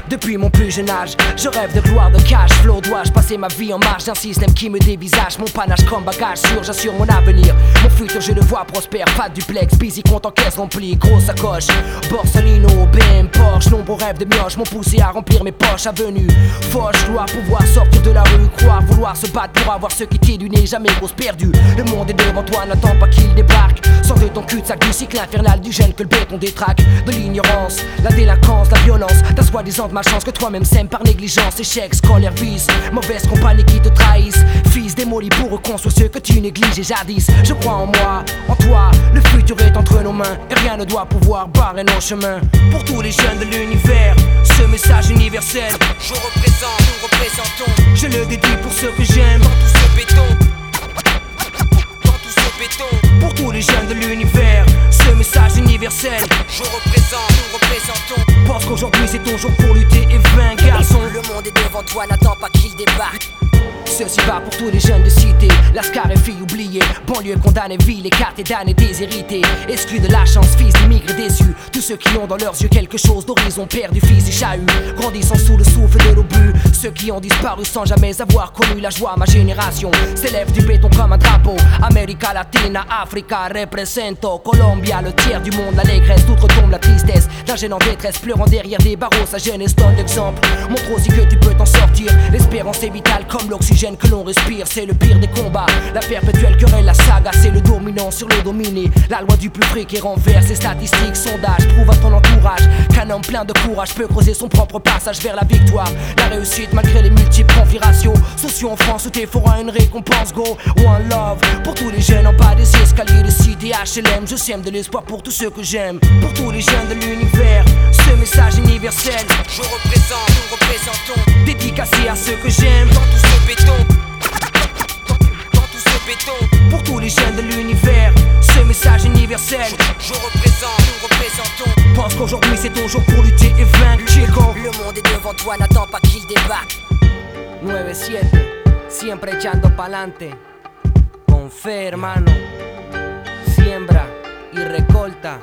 Depuis mon plus jeune âge, je rêve de gloire, de cash flow. Dois-je passer ma vie en marge d'un système qui me dévisage? Mon panache comme bagage sûr, j'assure mon avenir. Mon futur je le vois prospère, pas duplex, busy, compte en caisse remplie, grosse sacoche, Borsalino, BM, Porsche. Nombreux rêves de mioche m'ont poussé à remplir mes poches. Avenue, Foch, gloire, pouvoir sortir de la rue, croire, vouloir se battre pour avoir ce qui t'est du nez, jamais grosse perdue. Le monde est devant toi, n'attends pas qu'il débarque. Sors de ton cul-de-sac du cycle infernal du gène que le béton détraque. De l'ignorance, la délinquance, la violence, ta soi-disant de malchance que toi-même sèmes par négligence. Échec, scolaire, vice, mauvaise compagnie qui te trahissent. Fils démoli pour reconstruire ce que tu négliges et jadis. Je crois en moi, en toi, le futur est entre nos mains et rien ne doit pouvoir barrer nos chemins. Pour tous les jeunes de l'univers, ce message universel, je représente, nous représentons. je le dédie pour ceux que j'aime. Dans tout ce béton, dans tout ce béton. Pour tous les jeunes de l'univers, ce message universel, je représente, nous représentons. pense qu'aujourd'hui c'est ton jour pour lutter et vaincre, garçon. Le monde est devant toi, n'attends pas qu'il débarque. Ceci va pour tous les jeunes de cité, lascar et filles oubliées, banlieue condamnée, ville écartée, damnée, déshérités, exclus de la chance, fils d'immigrés déçus. Tous ceux qui ont dans leurs yeux quelque chose d'horizon, perdu, fils du chahut, grandissant sous le souffle de l'obus. Ceux qui ont disparu sans jamais avoir connu la joie, ma génération s'élève du béton comme un drapeau. América Latina, Africa, represento, Colombia, le tiers du monde, l'allégresse, toute retombe la tristesse d'un jeune en détresse, pleurant derrière des barreaux, sa jeunesse donne l'exemple. Montre aussi que tu peux t'en sortir, l'espérance est vitale comme l'oxygène que l'on respire, c'est le pire des combats. La perpétuelle querelle, la saga, c'est le dominant sur le dominé. La loi du plus fric et renverse les statistiques, sondages. Prouve à ton entourage qu'un homme plein de courage peut creuser son propre passage vers la victoire. La réussite malgré les multiples configurations. Sociaux en France où t'es fera une récompense, go. One love pour tous les jeunes en bas des escaliers de cité HLM. Je sème de l'espoir pour tous ceux que j'aime. Pour tous les jeunes de l'univers, ce message universel, je représente, nous représentons. Dédicacé à ceux que j'aime. Dans tout ce béton, dans tout ce béton. Pour tous les jeunes de l'univers, ce message universel, je représente, nous représentons. pense qu'aujourd'hui c'est ton jour pour lutter et vaincre, chico. Le monde est devant toi, n'attends pas qu'il débarque. 9-7, siempre echando pa'lante. Con fe, hermano. Siembra y recolta.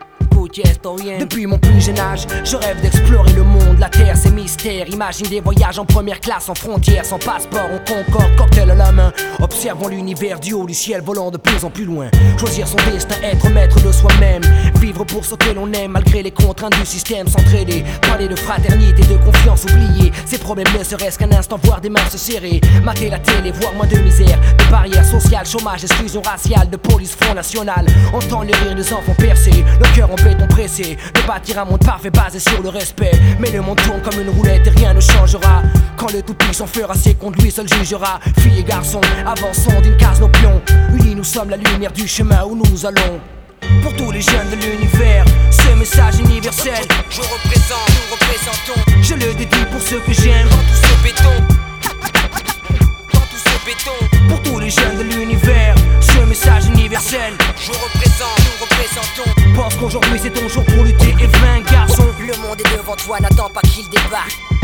Depuis mon plus jeune âge, je rêve d'explorer le monde. La terre, ses mystères. Imagine des voyages en première classe, en frontière, sans passeport. On concorde, cocktail à la main. Observons l'univers du haut du ciel, volant de plus en plus loin. Choisir son destin, être maître de soi-même. Vivre pour ce que l'on aime, malgré les contraintes du système. S'entraider, parler de fraternité, de confiance, oublier ses problèmes ne serait-ce qu'un instant, voir des mains se serrer. Mater la télé, voir moins de misère, de barrières sociales, chômage, exclusion raciale, de police, front national. Entendre le rire des enfants percés, le cœur en béton pressé, de bâtir un monde parfait basé sur le respect. Mais le monde tourne comme une roulette et rien ne changera. Quand le tout-puissant fera ses comptes, lui seul jugera. Filles et garçons, avançons d'une case nos pions. Unis nous sommes la lumière du chemin où nous allons. Pour tous les jeunes de l'univers, ce message universel, je représente, nous représentons. je le dédie pour ceux que j'aime. Dans tout ce béton, dans tout ce béton. Pour tous les jeunes de l'univers, ce message universel, je représente, nous représentons. pense qu'aujourd'hui c'est ton jour pour lutter et vaincre, garçon. Le monde est devant toi, n'attends pas qu'il débarque.